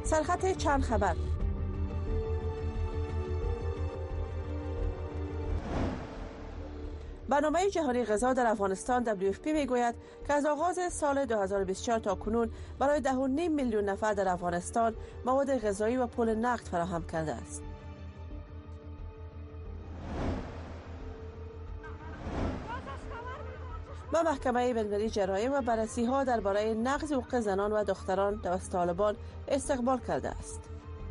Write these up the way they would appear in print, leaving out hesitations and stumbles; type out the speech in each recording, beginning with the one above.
سرخط چند خبر. برنامه جهانی غذا در افغانستان WFP میگوید که از آغاز سال 2024 تا کنون برای 10.5 میلیون نفر در افغانستان مواد غذایی و پول نقد فراهم کرده است. و محکمه بین‌المللی جرایم و بررسی‌ها درباره نقض حقوق زنان و دختران توسط طالبان استقبال کرده است.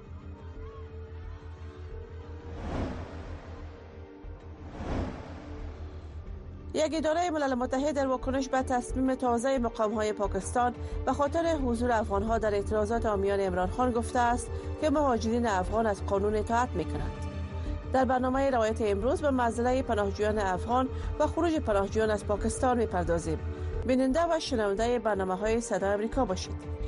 یک اداره ملل متحد در واکنش به تصمیم تازه مقام‌های پاکستان به خاطر حضور افغان‌ها در اعتراضات عامیان عمران خان گفته است که مهاجرین افغان از قانون اطاعت می‌کنند. در برنامه روایت امروز به مسئله پناهجویان افغان و خروج پناهجویان از پاکستان می‌پردازیم. بیننده و شنونده برنامه‌های صدای آمریکا باشید.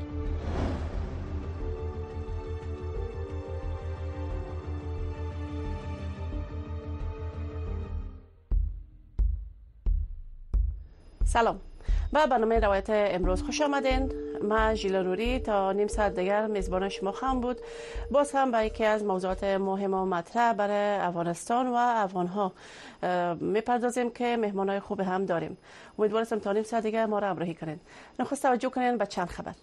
سلام. به برنامه روایت امروز خوش آمدین. من ژیلا نوری تا نیم ساعت دیگر میزبان شما خواهم بود. باز هم به یکی از موضوعات مهم و مطرح برای افغانستان و افغانها میپردازیم که مهمانای خوب هم داریم. امیدوارم تا نیم ساعت دیگر ما را همراهی کنین. نخست توجه کنین به چند خبر.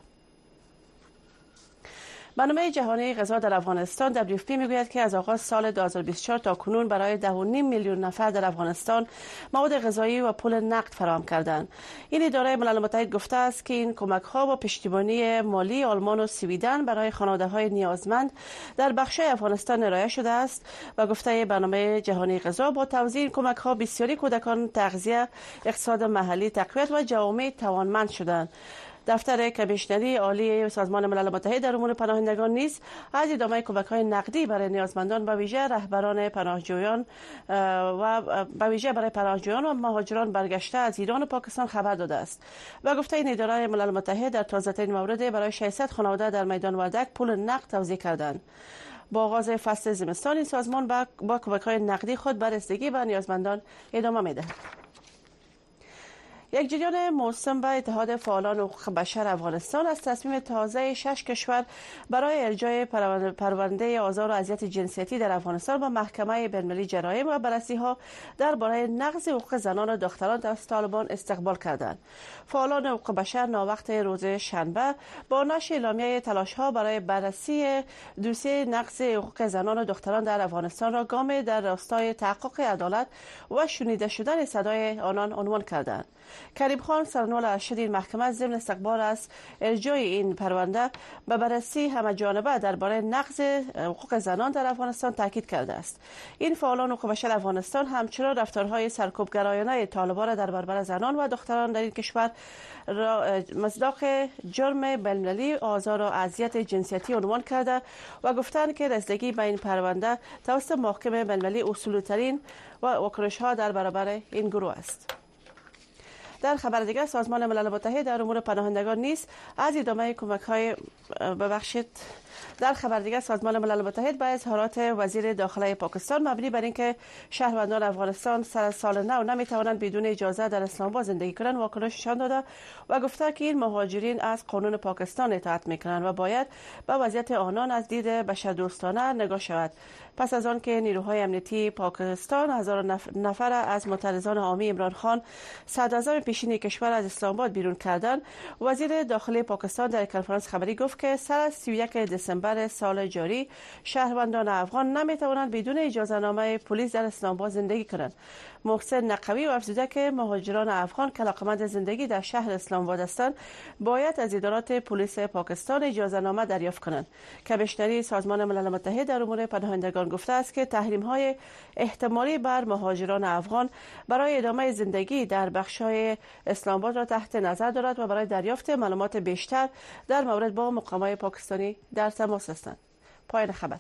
برنامه جهانی غذا در افغانستان WFP میگوید که از آغاز سال 2024 تا کنون برای 10.5 میلیون نفر در افغانستان مواد غذایی و پول نقد فراهم کردند. این اداره ملل متحد گفته است که این کمک‌ها با پشتیبانی مالی آلمان و سویدن برای خانواده‌های نیازمند در بخش‌های افغانستان ارائه شده است و گفته برنامه جهانی غذا با توزیع این کمک‌ها بسیاری کودکان تغذیه، اقتصاد محلی تقویت و جوامع توانمند شدند. دفتر کمیشنری عالی سازمان ملل متحد در امور پناهندگان نیز از ادامه کمک‌های نقدی برای نیازمندان به ویژه رهبران پناهجویان و مهاجران برگشته از ایران و پاکستان خبر داده است و گفته این اداره ملل متحد در تازه‌ترین مورد برای 600 خانواده در میدان وردک پول نقد توزیع کردند. با آغاز فصل زمستان این سازمان با کمک‌های نقدی خود به رسیدگی به نیازمندان ادامه می‌دهد. یک جریان موسوم به اتحاد فعالان حقوق بشر افغانستان از تصمیم تازه 6 کشور برای ارجاع پرونده آزار و اذیت جنسیتی در افغانستان به محکمه بین‌المللی جرایم و بررسی‌ها درباره نقض حقوق زنان و دختران توسط طالبان استقبال کردند. فعالان حقوق بشر ناوقت روز شنبه با نشر اعلامیه تلاش‌ها برای بررسی دوسیه نقض حقوق زنان و دختران در افغانستان را گام در راستای تحقق عدالت و شنیده شدن صدای آنان عنوان کردند. کریم خان سرنوشت ارشد این محکمه ضمن استقبال از ارجاع این پرونده به بررسی همه‌جانبه درباره نقض حقوق زنان در افغانستان تاکید کرده است. این فعالان حقوق بشر افغانستان همچنان رفتارهای سرکوبگرایانه طالبان را در برابر زنان و دختران در این کشور را مصداق جرم بین‌المللی آزار و اذیت جنسیتی عنوان کرده و گفتند که رسیدگی به این پرونده توسط محکمه بین‌المللی اصولترین و واکنش‌ها در برابر این گروه است. در خبر دیگر سازمان ملل متحد در امور پناهندگان نیز از ادامه کمک‌های در خبر دیگر سازمان ملل متحد با اظهارات وزیر داخله پاکستان مبنی بر اینکه شهروندان افغانستان سر سال نو نمی‌توانند بدون اجازه در اسلام آباد زندگی کنند واکنش نشان داده و گفته که این مهاجرین از قانون پاکستان اطاعت می‌کنند و باید به وضعیت آنان از دید بشردوستانه نگاه شود. پس از آن که نیروهای امنیتی پاکستان هزاران نفر از معترضان عامی عمران خان صدراعظم پیشین کشور از اسلام آباد بیرون کردند، وزیر داخلی پاکستان در کنفرانس خبری گفت که سر از 31 دسامبر سال جاری شهروندان افغان نمی‌توانند بدون اجازه‌نامه پلیس در اسلام آباد زندگی کنند. محسن نقوی افزوده که مهاجران افغان که علاقمند زندگی در شهر اسلام آباد هستند باید از ادارات پلیس پاکستان اجازه‌نامه دریافت کنند. کمیشنری سازمان ملل متحد در امور پناهندگان گفته است که تحریم‌های احتمالی بر مهاجران افغان برای ادامه زندگی در بخش‌های اسلام آباد را تحت نظر دارد و برای دریافت معلومات بیشتر در مورد با مقامات پاکستانی در تماس هستند. پایان خبر.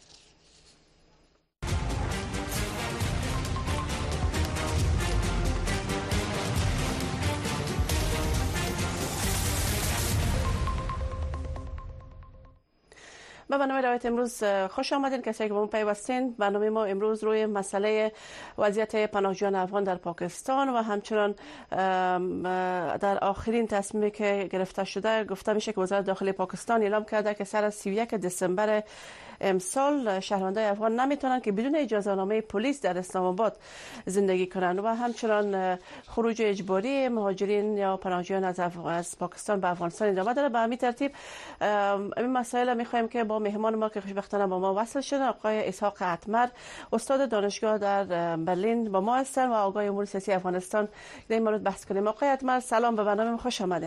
به برنامه روایت امروز خوش آمدین کسایی که با ما پیوستین. برنامه ما امروز روی مسئله وضعیت پناهجویان افغان در پاکستان و همچنان در آخرین تصمیمی که گرفته شده گفته میشه که وزارت داخلی پاکستان اعلام کرده که سر 31 دسامبر امسال شهروندان افغان نمیتونن که بدون اجازه نامه پلیس در اسلام آباد زندگی کنند و همچنان خروج اجباری مهاجرین یا پناهجویان از پاکستان به افغانستان ادامه داره. به همین ترتیب این مسائل میخوایم که با مهمان ما که خوشبختانه با ما وصل شدن آقای اسحاق اتمر استاد دانشگاه در برلین با ما هستن و آقای امور سیاسی افغانستان در این مورد بحث کنیم. آقای اتمر سلام، به برنامه خوش آمدید.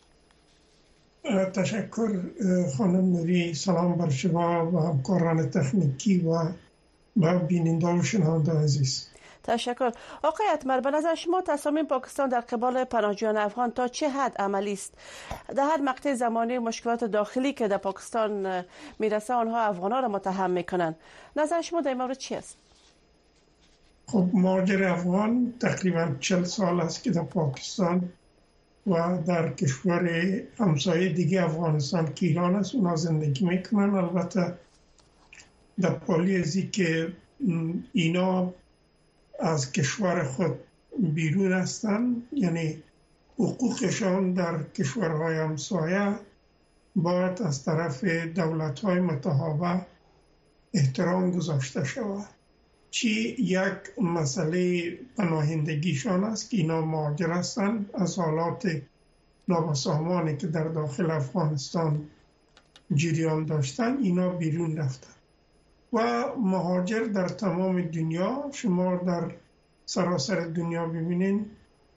تشکر خانم نوری، سلام بر شما و همکاران تکنیکی و بیننده و شنونده عزیز. تشکر. آقای اتمر، به نظر شما تصامیم پاکستان در قبال پناهجویان افغان تا چه حد عملی است؟ در هر مقطع زمانی مشکلات داخلی که در پاکستان میرسه آنها افغان‌ها را متهم میکنن. نظر شما در این مورد چی است؟ خب مهاجر افغان تقریبا 40 سال است که در پاکستان و در کشور همسایه دیگه افغانستان که ایران است اونا زندگی میکنن. البته در پالی ازی که اینا از کشور خود بیرون هستن، یعنی حقوقشان در کشورهای همسایه باید از طرف دولت‌های متحابه احترام گذاشته شود. چی یک مسئله پناهندگیشان است که اینا مهاجر هستند، از حالات نابسامانی که در داخل افغانستان جریان داشتن اینا بیرون رفتن و مهاجر در تمام دنیا، شما در سراسر دنیا ببینین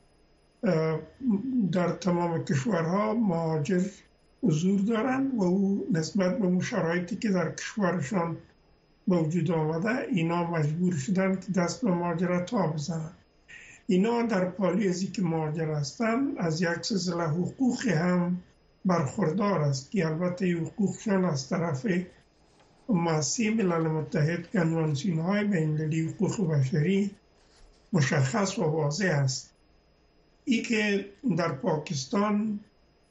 در تمام کشورها مهاجر حضور دارن و او نسبت به اون شرایطی که در کشورشان به وجود آمده اینا مجبور شدن که دست به مهاجرت ها بزنن. اینا در پالی ازی که مهاجر هستن از یک سلسله حقوق هم برخوردار است که البته حقوقشان از طرف مؤسسه ملل متحد کنوانسیون های بین‌المللی حقوق بشری مشخص و واضح است. ای که در پاکستان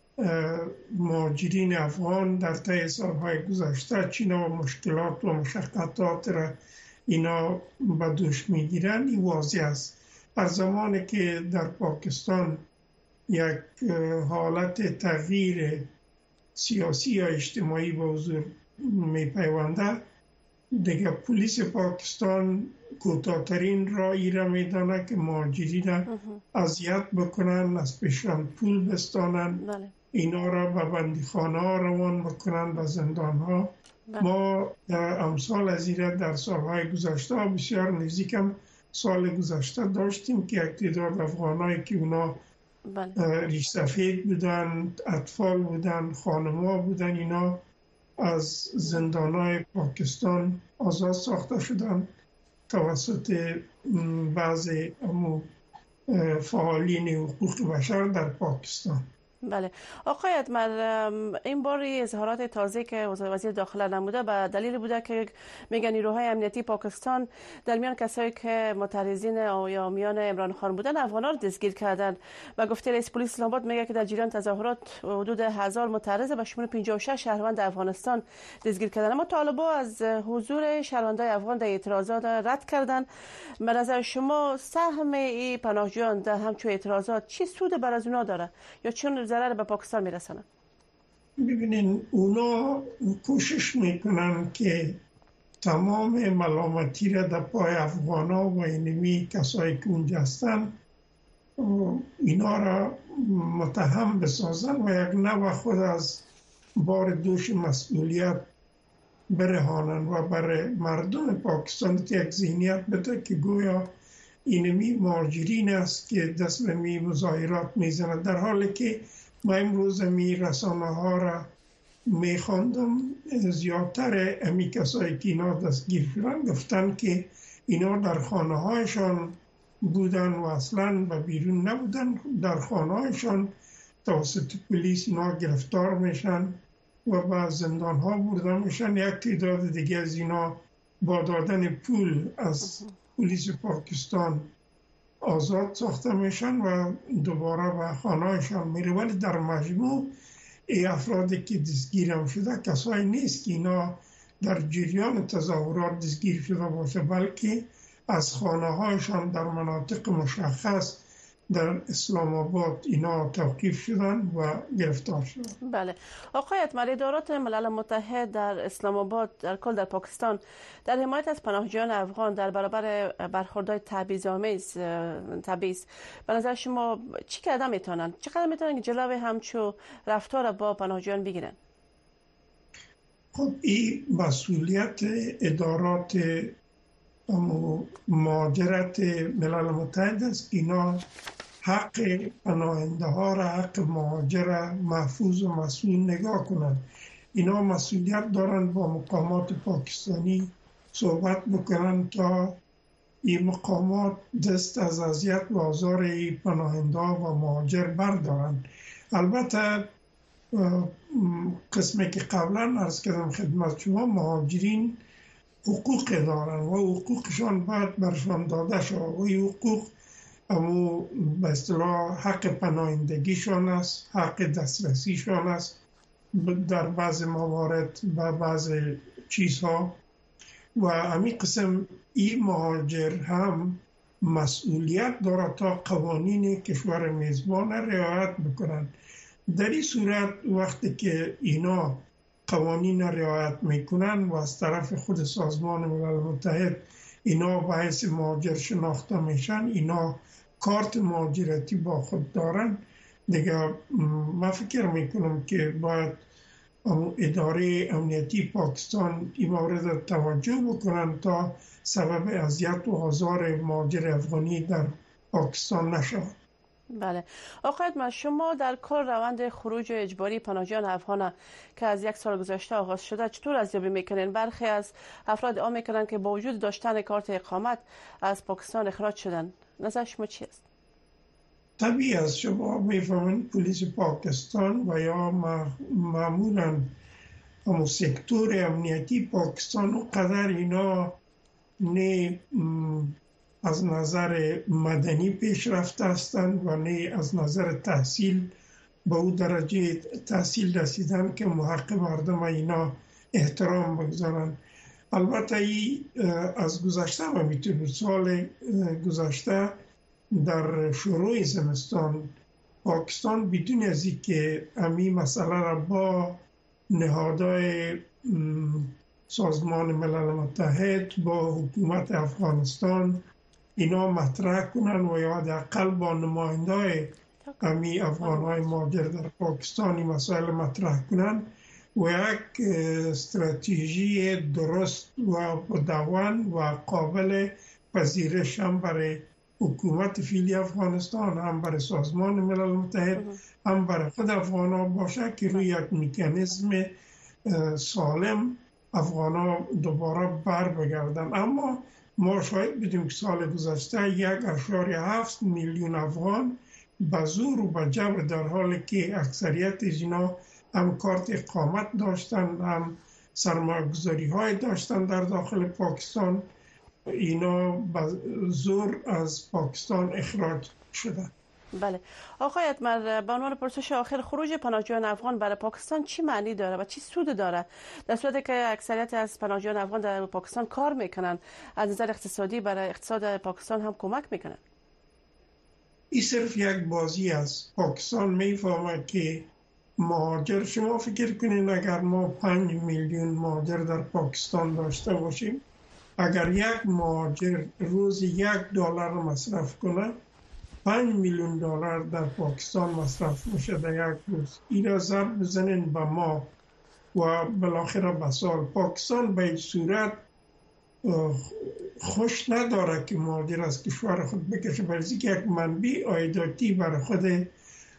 مهاجرین افغان در طی سالهای گذشته چینا و مشکلات و مشقتات را اینا به دوش میگیرن این واضح است. هر زمانی که در پاکستان یک حالت تغییر سیاسی یا اجتماعی به حضور میپیونده دیگه پلیس پاکستان کوتاه‌ترین راهی را میدانه که مهاجرین را اذیت بکنن، از پیشان پول بستانن، اینا را به بندیخانه ها روان بکنن، به زندان ها. ما امثال از این در سالهای گذشته بسیار نزدیکم سال گذشته داشتیم که یک تعداد افغانایی که اونا ریش سفید بودن، اطفال بودن، خانم‌ها بودن، اینا از زندان‌های پاکستان آزاد ساخته شدن توسط بعضی فعالین حقوق بشر در پاکستان. بله آقای اتمر، این بار اظهارات تازه که وزیر داخله نموده به دلیل بوده که میگن نیروهای امنیتی پاکستان در میان کسایی که معترضین یا میان عمران خان بودن افغان‌ها رو دستگیر کردن و گفته رئیس پلیس اسلام آباد میگه که در جریان تظاهرات حدود 1000 معترض به شمول 56 شهروند افغانستان دستگیر کردن. اما طالبان از حضور شهروندان افغان در اعتراضات رد کردن. به نظر شما سهم این پناهجویان در همچون اعتراضات چی سود بر از اونا داره یا چون ضرر به پاکستان میرسونه؟ ببینین اونا کوشش میکنن که تمام ملامتی را در پای افغانا و اینمی کسایی که اونجا هستن اینا را متهم بسازن و یک نوع خود از بار دوش مسئولیت برهانن و برای مردم پاکستان یک ذهنیت بده که گویا اینمی مهاجرین است که دست به می مظاهرات میزنند، در حالی که ما امروز می رسانه ها را می خواندم زیادتر امی کسایی که اینا دستگیر شدن گفتن که اینا در خانه هایشان بودن و اصلا به بیرون نبودن، در خانه هایشان توسط پلیس اینا گرفتار میشن و به زندان ها برده میشن. یک تعداد دیگه از اینا با دادن پول از پلیس پاکستان آزاد ساخته میشن و دوباره به خانه‌شان میره. ولی در مجموع ای افرادی که دستگیر هم شده کسایی نیست که اینا در جریان تظاهرات دستگیر شده باشه، بلکه از خانه هایشان در مناطق مشخص در اسلام آباد اینا توقیف شدن و گرفتار شدن. بله آقای اتمر، ادارات ملل متحد در اسلام آباد در کل در پاکستان در حمایت از پناهجویان افغان در برابر برخوردهای تبعیض‌آمیز به نظر شما چی کردن میتونن؟ چقدر میتونن که جلوی همچو رفتار با پناهجویان بگیرن؟ خب این مسئولیت ادارات مهاجرت ملل متحد است. اینا حق پناهنده ها را، حق مهاجر محفوظ و مسئول نگاه کنند. اینا مسئولیت دارند با مقامات پاکستانی صحبت بکنند تا این مقامات دست از اذیت و آزار این پناهنده ها و مهاجر بردارند. البته قسمی که قبلا عرض کردم خدمت شما، مهاجرین حقوق دارن و حقوقشان باید برشان داده شود و این حقوق امو به اصطلاح حق پناهندگیشان است، حق دسترسیشان است در بعض موارد و بعض چیزها. و همین قسم این مهاجر هم مسئولیت داره تا قوانین کشور میزبان رعایت بکنن. در این صورت وقتی که اینا قوانین رعایت میکنن و از طرف خود سازمان ملل متحد اینا به حیث مهاجر شناخته میشن، اینا کارت مهاجرتی با خود دارن دیگه، من فکر میکنم که باید اداره امنیتی پاکستان این مورد توجه بکنن تا سبب اذیت و آزار مهاجر افغانی در پاکستان نشود. بله آقای اتمر، شما در کل روند خروج اجباری پناهجویان افغان که از 1 سال گذشته آغاز شده چطور ارزیابی میکنین؟ برخی از افراد ادعا میکنن که با وجود داشتن کارت اقامت از پاکستان اخراج شدن. نظر شما چی است؟ طبیعی است. شما میفهمین پلیس پاکستان و یا معمولا همون سکتور امنیتی پاکستان و قدر اینا نه از نظر مدنی پیشرفته هستند و نه از نظر تحصیل به او درجه تحصیل رسیدن که محق مردم اینا احترام بگذارن. البته ای از گذشته و میتونه سال گذشته در شروع زمستان پاکستان بدون از اینکه امی مسئله را با نهادهای سازمان ملل متحد با حکومت افغانستان اینا مطرح کنن و یا حداقل با نماینده‌های امی افغان‌های مهاجر در پاکستانی مسائل مطرح کنن و یک استراتژی درست و مدون و قابل پذیرش هم برای حکومت فعلی افغانستان، هم برای سازمان ملل متحد، هم برای خود افغان‌ها باشه که روی یک مکانیزم سالم افغان‌ها دوباره بر بگردن. اما ما شاید بدیم که سال گذشته 1.7 میلیون افغان به زور و به جبر، در حالی که اکثریت اینا هم کارت اقامت داشتن، هم سرمایه‌گذاری های داشتن در داخل پاکستان، اینا به زور از پاکستان اخراج شدن. بله آقای اتمر، به عنوان پرسش آخر، خروج پناهجویان افغان برای پاکستان چی معنی داره و چی سود داره در صورتی که اکثریت از پناهجویان افغان در پاکستان کار میکنن، از نظر اقتصادی برای اقتصاد پاکستان هم کمک میکنن؟ این صرف یک بازی است. پاکستان میفهمه که مهاجر، شما فکر کنین اگر ما 5 میلیون مهاجر در پاکستان داشته باشیم، اگر یک مهاجر روز $1 مصرف کنه 5 میلیون دلار در پاکستان مصرف میشه در یک روز. این را ضرب بزنین به ما و بالاخره به سال. پاکستان به این صورت خوش نداره که مهاجر از کشور خود بکشه، برای که یک منبع عایداتی برای خود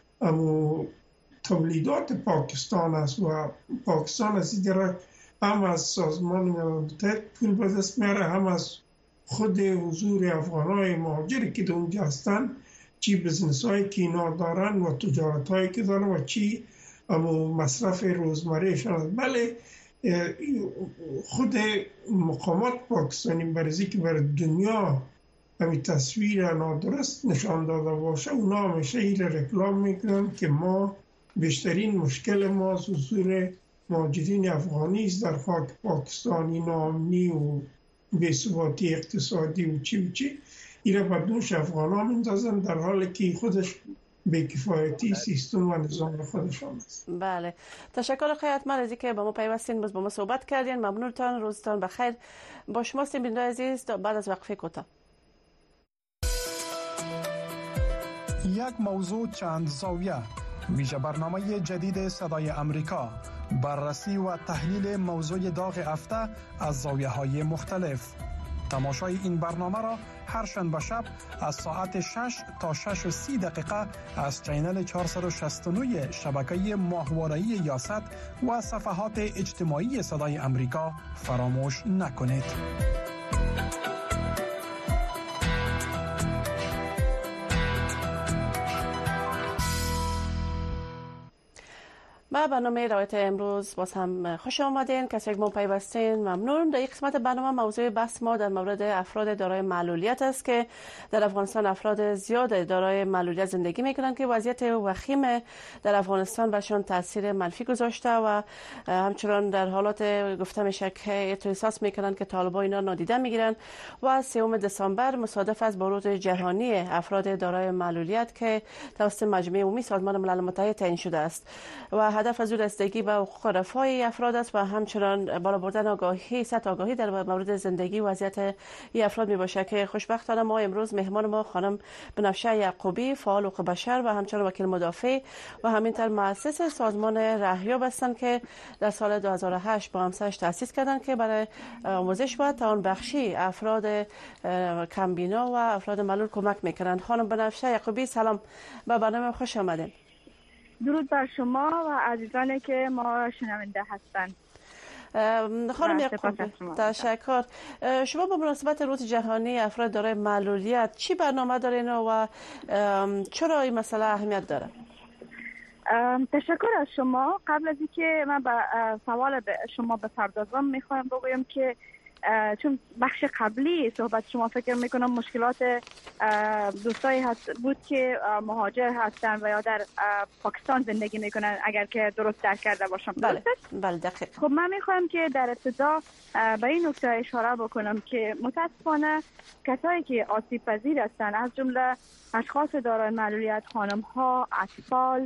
تولیدات پاکستان است و پاکستان از این طرف هم از سازمان ملل متحد پول به دست میاره، هم از خود حضور افغان‌های مهاجری که در اونجا هستن، چی بزنس هایی که اینا دارن و تجارت هایی که دارن و چی مصرف روزمرهشان است. بله خود مقامات پاکستانی برای که بر دنیا همین تصویر نادرست نشان داده باشه، اونا همیشه این رکلام میکنن که ما بیشترین مشکل ما حضور مهاجرین افغانی است در خاک پاکستانی، ناامنی و بی‌ثباتی اقتصادی و چی اینا بر دوش افغان ها میندازن، در حالی که خودش بی‌کفایتی سیستم و نظام خودشان است. بله، تشکر خیاطمند از اینکه با ما پیوستین، باز با ما صحبت کردین. ممنونتان، روزتان بخیر. با شما هستیم بیننده عزیز بعد از وقفه کوتاه. یک موضوع چند زاویه، ویژه برنامه جدید صدای امریکا، بررسی و تحلیل موضوع داغ هفته از زاویه‌های مختلف. تماشای این برنامه را هر شنبه شب از ساعت 6 تا 6:30 دقیقه از چینل 469 شبکه ماهواره‌ای یاست و صفحات اجتماعی صدای امریکا فراموش نکنید. با برنامه روایت امروز باز هم خوش آمدین. کسی که ما پیوستین ممنون. در این قسمت برنامه موضوع بحث ما در مورد افراد دارای معلولیت است که در افغانستان افراد زیاد دارای معلولیت زندگی میکنند که وضعیت وخیم در افغانستان برشان تاثیر منفی گذاشته و همچنان در حالات گفته میشه که احساس میکنند که طالبان اینا نادیده میگیرند. و 3 دسامبر مصادف است با روز جهانی افراد دارای معلولیت که توسط مجمع عمومی سازمان ملل متحد تعیین شده است و هدف از رسیدگی به حقوق رفاه افراد است و همچنان بالا بردن سطح آگاهی در مورد زندگی و وضعیت این افراد می باشه که خوشبختانه ما امروز مهمان ما خانم بنفشه یعقوبی، فعال حقوق بشر و همچنان وکیل مدافع و همینطور مؤسس سازمان رهیاب هستند که در سال 2008 با همسرش تأسیس کردند که برای آموزش و توانبخشی افراد کمبینا و افراد معلول کمک میکنند. خانم بنفشه یعقوبی، سلام، به برنامه خوش آمدید. درود بر شما و عزیزانی که ما شنونده هستند. خانم یعقوبی، تشکر. شما با مناسبت روز جهانی افراد دارای معلولیت چی برنامه دارین و چرا این مسئله اهمیت داره؟ تشکر از شما. قبل از اینکه من به سوال شما بپردازم میخوایم بگویم که چون بخش قبلی صحبت شما فکر میکنم مشکلات دوستایی بود که مهاجر هستن و یا در پاکستان زندگی میکنن، اگر که درست درک کرده باشم. بله دقیق. خب من میخوایم که در ابتدا به این نکته اشاره بکنم که متاسفانه کسایی که آسیب پذیر هستن، از جمله اشخاص دارای معلولیت، خانم ها، اطفال،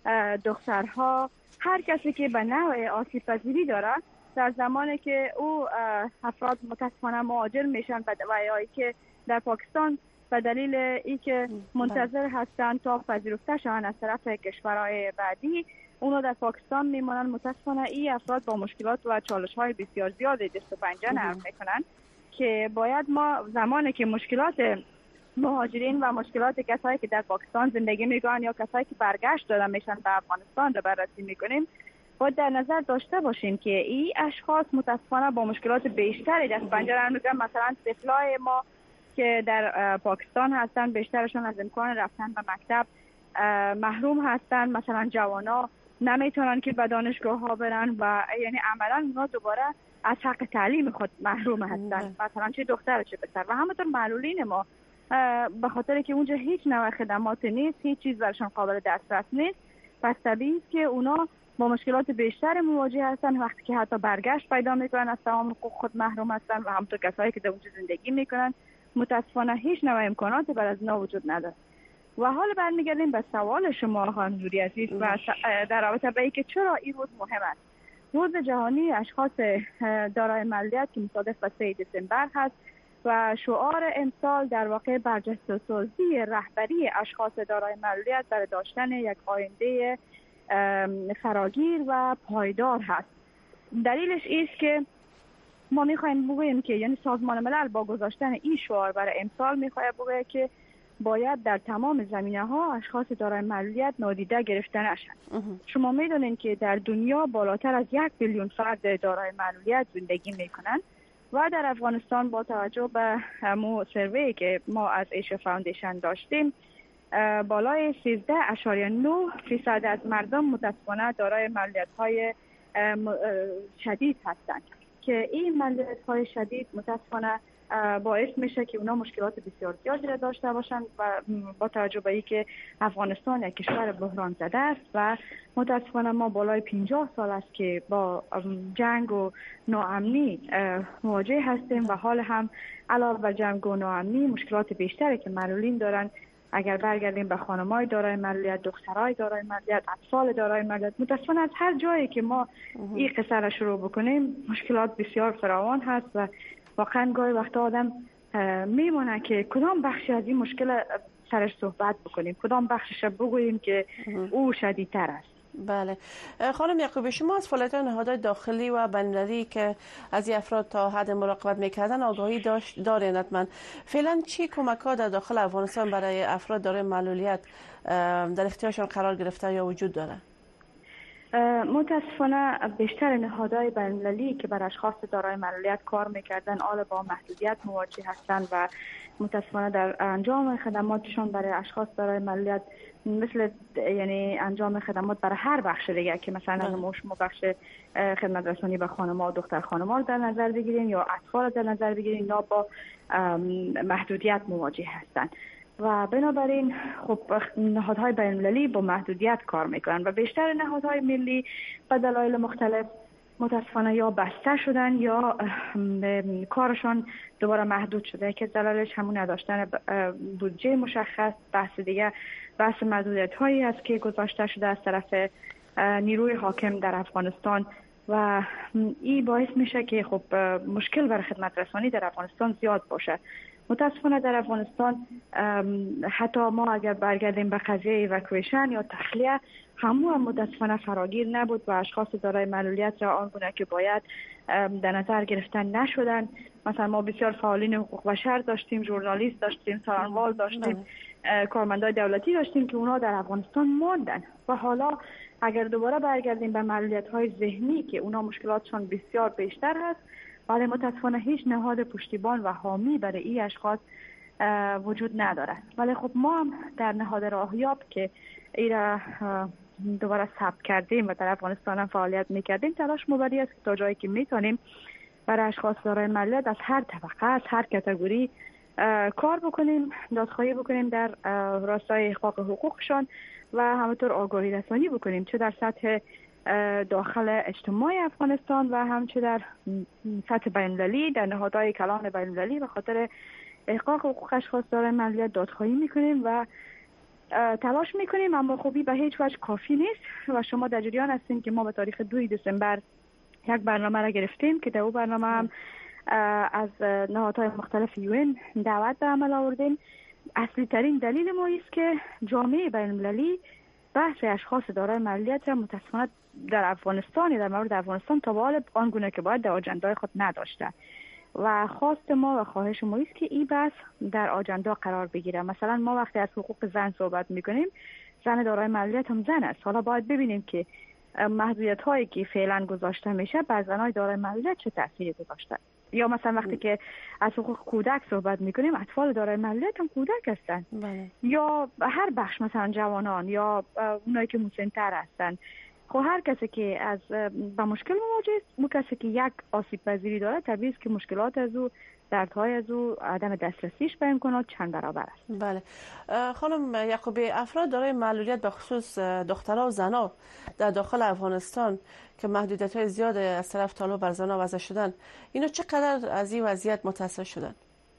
دخترها، هر کسی که به نوع آسیب پذیری داره، در زمانی که او افراد متاسفانه مهاجر میشن و یا که در پاکستان به دلیل اینکه منتظر هستند تا پذیرفته شوند از طرف کشورهای بعدی، اونو در پاکستان میمونن. متاسفانه این افراد با مشکلات و چالش‌های بسیار زیادی دست و پنجه نرم میکنن که باید ما زمانی که مشکلات مهاجرین و مشکلات کسایی که در پاکستان زندگی میکنن یا کسایی که برگشت دادن میشن به افغانستان رو بررسی میکنیم، باید در نظر داشته باشیم که این اشخاص متاسفانه با مشکلات بیشتری دست پنجه نرم میکنن. مثلا طفلای ما که در پاکستان هستن بیشترشون از امکان رفتن به مکتب محروم هستن. مثلا جوانا نمیتونن که به دانشگاه ها برن و یعنی عملا اونا دوباره از حق تعلیم خود محروم هستن، مثلا چه دختر چه پسر. و همونطور معلولین ما به خاطر که اونجا هیچ نوع خدمات نیست، هیچ چیز برشون قابل دسترس نیست، پس طبیعی است که اونا با مشکلات بیشتر مواجه هستن وقتی که حتی برگشت پیدا میکنن، از تمام حقوق خود محروم هستن. و همونطور کسایی که در اونجا زندگی میکنن متاسفانه هیچ نوع امکاناتی برای از اونا وجود نداره. و حالا برمیگردیم به سوال شما خانم جوری عزیز و در رابطه با اینکه چرا این روز مهم است. روز جهانی اشخاص دارای معلولیت که مصادف با 3 دسامبر هست و شعار امسال در واقع برجسته‌سازی رهبری اشخاص دارای معلولیت برای داشتن یک آینده فراگیر و پایدار هست. دلیلش است که ما میخوایم بگوییم که یعنی سازمان ملل با گذاشتن این شعار برای امسال میخواد بگه که باید در تمام زمینه‌ها اشخاص دارای معلولیت نادیده گرفته نشن. شما میدونین که در دنیا بالاتر از 1 میلیون فرد دارای معلولیت زندگی میکنن و در افغانستان با توجه به همون سروی که ما از ایشیا فاوندیشن داشتیم، بالای 13.9% از مردم متاسفانه دارای معلولیت‌های شدید هستند که این معلولیت‌های شدید متاسفانه باعث میشه که اونا مشکلات بسیار زیادی را داشته باشند و با توجه به اینکه افغانستان یک کشور بحران زده است و متاسفانه ما بالای 50 سال است که با جنگ و ناامنی مواجه هستیم و حال هم علاوه بر جنگ و ناامنی مشکلات بیشتری که معلولین دارن. اگر برگردیم به خانم‌های دارای معلولیت، دخترای دارای معلولیت، اطفال دارای معلولیت، متاسفانه از هر جایی که ما این قصه را شروع بکنیم مشکلات بسیار فراوان هست و واقعا گاهی وقتا آدم میمونه که کدام بخشی از این مشکل سرش صحبت بکنیم، کدام بخشش بگوییم که او شدیدتر است. بله خانم یعقوبی، شما از فعالیت نهادهای داخلی و بین‌المللی که از این افراد تا حد مراقبت میکردن آگاهی دارین حتما. فعلا چی کمک‌ها در داخل افغانستان برای افراد دارای معلولیت در اختیارشان قرار گرفته یا وجود داره؟ متاسفانه بیشتر نهادهای بین‌المللی که بر اشخاص دارای معلولیت کار میکردن آل با محدودیت مواجه هستند و متاسفانه در انجام خدماتشون برای اشخاص دارای معلولیت مثل یعنی انجام خدمات برای هر بخش دیگه که مثلا از شما بخش خدمت رسانی به خانم‌ها و دختر خانم‌ها در نظر بگیرین یا اطفال در نظر بگیرین، یا با محدودیت مواجه هستند و بنابراین خب نهادهای بین‌المللی با محدودیت کار میکنن و بیشتر نهادهای ملی به دلایل مختلف متاسفانه یا بسته شدن یا کارشان دوباره محدود شده که دلایلش همون نداشتن بودجه مشخص. بحث دیگه بحث محدودیت هایی است که گذاشته شده از طرف نیروی حاکم در افغانستان و این باعث میشه که خب مشکل برای خدمت رسانی در افغانستان زیاد باشه. متاسفانه در افغانستان حتی ما اگر برگردیم به قضیه ایواکویشن یا تخلیه هم متاسفانه فراگیر نبود و اشخاص دارای معلولیت را آنگونه که باید در نظر گرفتن نشدن. مثلا ما بسیار فعالین حقوق بشر داشتیم، ژورنالیست داشتیم، څارنوال داشتیم، کارمندای دولتی داشتیم که اونا در افغانستان ماندن و حالا اگر دوباره برگردیم به معلولیت‌های ذهنی که اونا مشکلاتشون بسیار بیشتر هست، ولی متاسفانه هیچ نهاد پشتیبان و حامی برای این اشخاص وجود نداره. ولی خب ما هم در نهاد راهیاب که ایرا دوباره ثبت کردیم و در افغانستان هم فعالیت میکردیم، تلاش مبری است که تا جایی که میتونیم برای اشخاص دارای معلولیت از هر طبقه از هر کاتگوری کار بکنیم، دادخواهی بکنیم در راستای احقاق حقوقشان و همینطور آگاهی رسانی بکنیم، چه در سطح داخل اجتماع افغانستان و همچه در سطح بین‌المللی در نهادهای کلان بین‌المللی به خاطر احقاق حقوق اشخاص دارای معلولیت دادخواهی میکنیم و تلاش میکنیم، اما خوبی به هیچ وجه کافی نیست و شما در جریان هستین که ما به تاریخ 2 دسامبر یک برنامه را گرفتیم که در اون برنامه هم از نهادهای مختلف یون دعوت به عمل آوردیم. اصلی ترین دلیل ما است که جامعه بین‌المللی بحث اشخاص دارای معلولیت را متاسفانه در افغانستان در مورد افغانستان تا به حال آنگونه که باید در آجندای خود نداشته و خواست ما و خواهش ما است که این بحث در آجندا قرار بگیره. مثلا ما وقتی از حقوق زن صحبت میکنیم، زن دارای معلولیت هم زن است. حالا باید ببینیم که محدودیت هایی که فعلا گذاشته میشه بر زنای دارای معلولیت چه تأثیری گذاشته. یا مثلا وقتی که از حقوق کودک صحبت میکنیم، اطفال دارای معلولیت هم کودک هستن. بله. یا هر بخش مثلا جوانان یا اونایی که مسن‌تر هستن. خب هر کسی که از با مشکل مواجه است، اون کسی که یک آسیب پذیری داره، طبیعی است که مشکلات از او، دردهای از او، عدم دسترسیش به امکانات چند برابر است. بله خانم یعقوبی، افراد دارای معلولیت به خصوص دخترها و زنها در داخل افغانستان که محدودیت‌های زیاد از طرف طالب بر زنها وضع شدن، اینا چقدر از این وضعیت متاثر شدن؟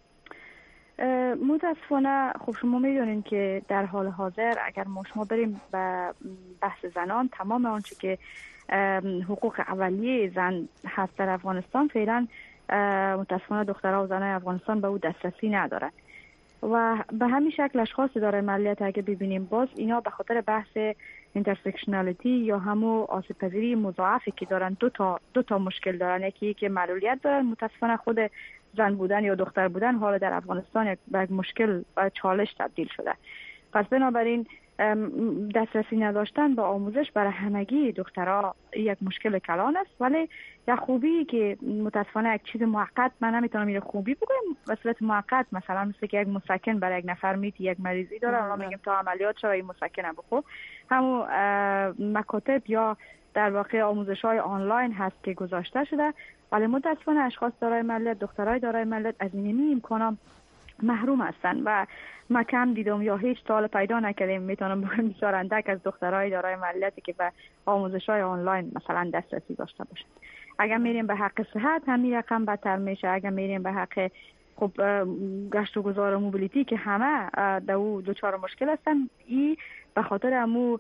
متاسفانه خب شما میدونین که در حال حاضر اگر ما شما بریم به بحث زنان، تمام آنچه که حقوق اولیه زن هست در افغانستان فعلا متاسفانه دخترها و زنای افغانستان به او دسترسی ندارن و به همین شکل اشخاص دارای معلولیت اگه ببینیم باز اینا به خاطر بحث اینترسکشنالیتی یا همو آسیب پذیری مضاعفی که دارن دو تا مشکل دارن، یکی که معلولیت دارن، متاسفانه خود زن بودن یا دختر بودن حالا در افغانستان یک مشکل و چالش تبدیل شده. پس بنابراین دسترسی نداشتن به آموزش برای همگی دخترها یک مشکل کلان است، ولی یک خوبی که متاسفانه یک چیز موقت، من نمیتونم این خوبی بگم، به صورت موقت مثلا مثل که یک مسکن برای یک نفر میتی یک مریضی داره، الان میگیم تا عملیات شوی مسکن بخور، همون مکاتب یا در واقع آموزش‌های آنلاین هست که گذاشته شده، ولی متاسفانه اشخاص دارای معلولیت، دخترای دارای معلولیت از این امکانات محروم هستند و ما کم دیدم یا هیچ سوال پیدا نکردیم میتونم بگم بسیار اندک از دخترای دارای معلولیتی که به آموزش‌های آنلاین مثلا دسترسی داشته باشند. اگر میریم به حق صحت همین رقم بدتر میشه. اگر میریم به حق خب گشت و گذار و موبیلیتی که همه دوچار مشکل هستن، این به خاطر امو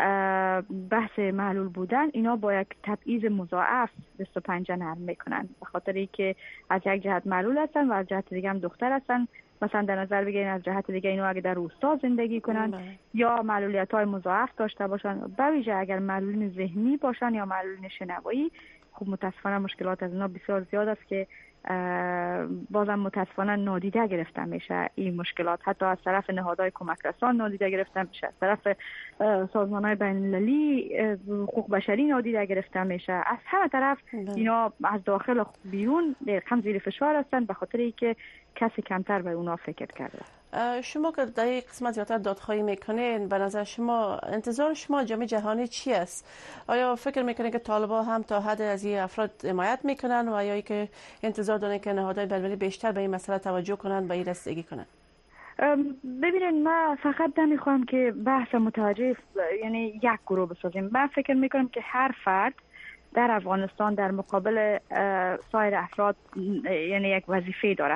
بحث معلول بودن اینا با یک تبعیض مضاعف 25 نرم میکنن، به خاطر اینکه از یک جهت معلول هستن و از جهت دیگه هم دختر هستن. مثلا در نظر بگیرین از جهت دیگه اینا اگه در روستا زندگی کنن یا معلولیت های مضاعف داشته باشن، به ویژه اگر معلولین ذهنی باشن یا معلولین شنوایی، خب متاسفانه مشکلات از اینا بسیار زیاد است که بازم متاسفانه نادیده گرفته میشه. این مشکلات حتی از طرف نهادهای کمک رسان نادیده گرفته میشه، از طرف سازمانهای بین المللی حقوق بشری نادیده گرفته میشه، از همه طرف اینا از داخل بیرون هم زیر فشار هستن به خاطر اینکه کسی کمتر به اونا فکر کرده. شما که در این قسمت زیادتر دادخواهی میکنین، به نظر شما انتظار شما جامعه جهانی چی است؟ آیا فکر میکنین که طالبان هم تا حد از این افراد حمایت میکنن و یا اینکه انتظار دارین که نهادهای بین‌المللی بیشتر به این مسئله توجه کنن و این رسیدگی کنن؟ ببینید ما فقط نمیخوام که بحث متوجه یعنی یک گروه بسازیم. من فکر میکنم که هر فرد در افغانستان در مقابل سایر افراد یعنی یک وظیفه داره.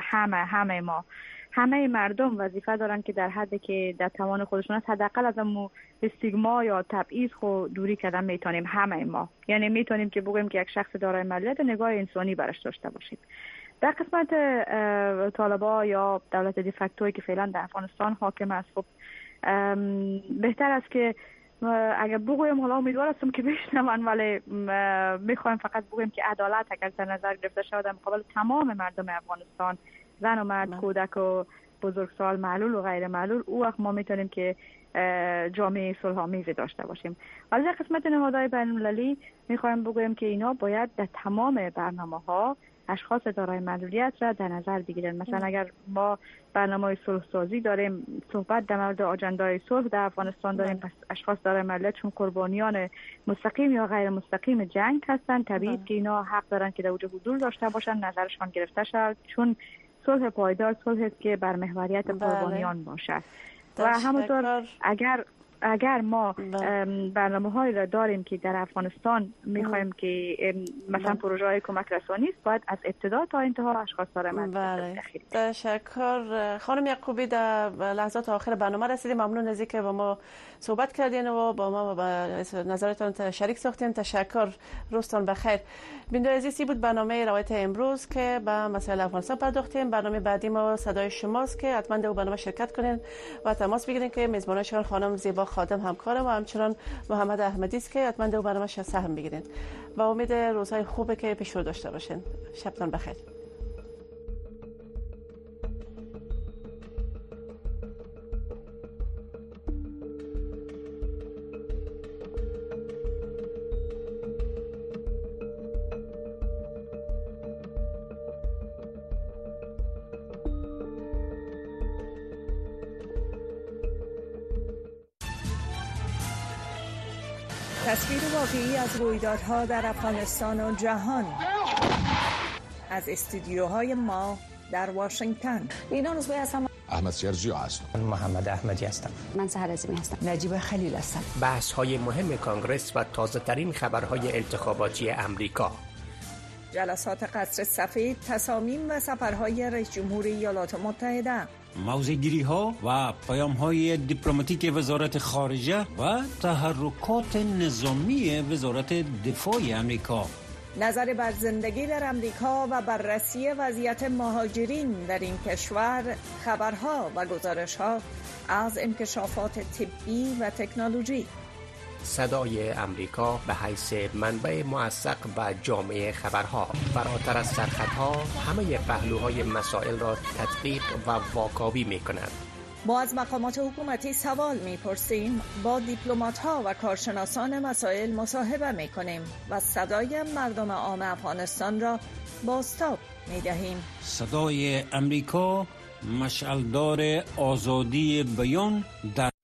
همه مردم وظیفه دارن که در حدی که در توان خودشون است حداقل از اون استیگما یا تبعیض خود دوری کردن میتونیم. همه ما یعنی میتونیم که بگیم که یک شخص دارای معلولیت نگاه انسانی برش داشته باشیم. در قسمت طالبان یا دولت دیفکتویی که فعلا در افغانستان حاکم است، خب بهتر است که اگر بگویم، حالا امیدوار هستم که بشنون، ولی میخوایم فقط بگویم که عدالت اگر در نظر گرفته شود در مقابل تمام مردم افغانستان، زن و مرد، کودک و بزرگسال، معلول و غیر معلول، او وقت ما میتونیم که جامعه صلح‌آمیزی داشته باشیم. ولی در قسمت نهادهای بین‌المللی میخوایم بگویم که اینا باید در تمام برنامه‌ها اشخاص دارای معلولیت را در نظر بگیرن. مثلا اگر ما برنامه صلح سازی داریم، صحبت در مورد آجندای صلح در افغانستان داریم، پس اشخاص دارای معلولیت چون قربانیان مستقیم یا غیر مستقیم جنگ هستند، طبیعی که اینا حق دارن که در اوج حضور داشته باشن، نظرشان گرفته شود، چون صلح پایدار صلحی است که بر محوریت قربانیان باشد. و همونطور اگر ما برنامه‌هایی را داریم که در افغانستان می‌خوایم که مثلا پروژه‌های کمک رسانی است، باید از ابتدا تا انتها اشخاص داره بله. تشکر خانم یعقوبی. در لحظات آخر برنامه رسیدیم. ممنون از اینکه با ما صحبت کردین و با ما نظرتان شریک ساختین. تشکر، روزتان بخیر. بیننده عزیزی بود برنامه روایت امروز که به مسائل افغانستان پرداختیم. برنامه بعدی ما صدای شماست که حتما در برنامه شرکت کنین و تماس بگیرین که میزبانشان خانم زیبا خادم همکارم و همچنان محمد احمدی است که حتما در برنامه سهم بگیرین و امید روزهای خوبه که پیش رو داشته باشین. شبتان بخیر. تصویر واقعی از رویدادها در افغانستان و جهان از استودیوهای ما در واشنگتن. اینا روزبه هستم. احمد سیرجی هستم. محمد احمدی هستم. من سحر عظیمی هستم. نجیب خلیل هستم. بحث های مهم کانگرس و تازه ترین خبرهای انتخاباتی امریکا. جلسات قصر سفید، تصامیم و سفرهای رئیس جمهور ایالات متحده. موضع‌گیری ها و پیام های دیپلماتیک وزارت خارجه و تحرکات نظامی وزارت دفاع امریکا. نظر بر زندگی در امریکا و بررسی وضعیت مهاجرین در این کشور، خبرها و گزارش‌ها از انکشافات طبی و تکنولوژی. صدای امریکا به حیث منبع موثق و جامع خبرها، فراتر از سرخطها همه پهلوهای مسائل را تدقیق و واکاوی می کند. ما از مقامات حکومتی سوال می‌پرسیم، با دیپلمات‌ها و کارشناسان مسائل مصاحبه می‌کنیم و صدای مردم عام افغانستان را بازتاب می‌دهیم. صدای امریکا، مشعلدار آزادی بیان در